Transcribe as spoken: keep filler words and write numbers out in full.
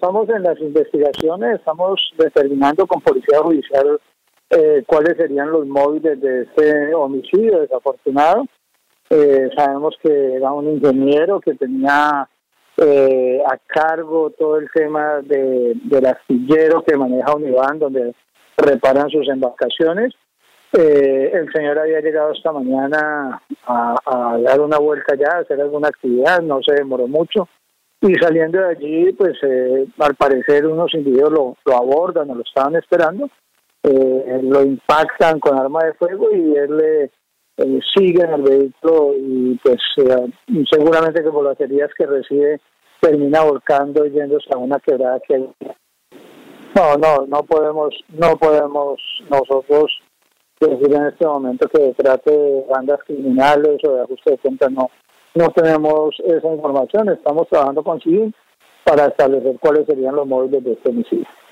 estamos en las investigaciones, estamos determinando con Policía Judicial eh, cuáles serían los móviles de este homicidio desafortunado. Eh, sabemos que era un ingeniero que tenía eh, a cargo todo el tema de, del astillero que maneja Univán, donde reparan sus embarcaciones. Eh, el señor había llegado esta mañana a, a dar una vuelta ya, a hacer alguna actividad, no se demoró mucho. Y saliendo de allí, pues eh, al parecer unos individuos lo, lo abordan o lo estaban esperando, eh, lo impactan con arma de fuego y él le eh, sigue en el vehículo y pues eh, seguramente que por las heridas que recibe termina volcando y yéndose a una quebrada que hay. No, no, no podemos, no podemos nosotros decir en este momento que trate de bandas criminales o de ajuste de cuentas, no. No tenemos esa información, estamos trabajando con C I V I para establecer cuáles serían los móviles de este homicidio.